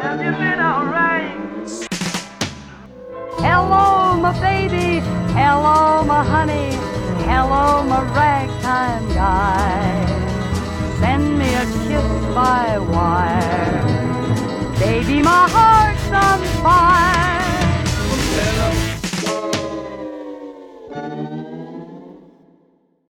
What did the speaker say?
Have you been alright? Hello, my baby. Hello, my honey. Hello, my ragtime guy. Send me a kiss by wire.